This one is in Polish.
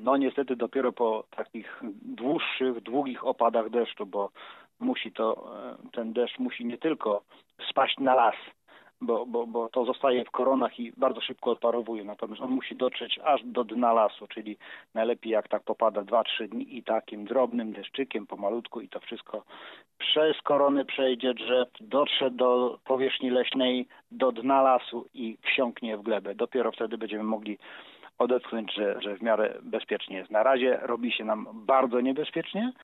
No niestety dopiero po takich dłuższych, długich opadach deszczu, bo ten deszcz musi nie tylko spaść na las, bo to zostaje w koronach i bardzo szybko odparowuje. Natomiast on musi dotrzeć aż do dna lasu, czyli najlepiej jak tak popada 2-3 dni i takim drobnym deszczykiem pomalutku i to wszystko przez korony przejdzie drzew, dotrze do powierzchni leśnej, do dna lasu i wsiąknie w glebę. Dopiero wtedy będziemy mogli odetchnąć, że w miarę bezpiecznie jest. Na razie robi się nam bardzo niebezpiecznie.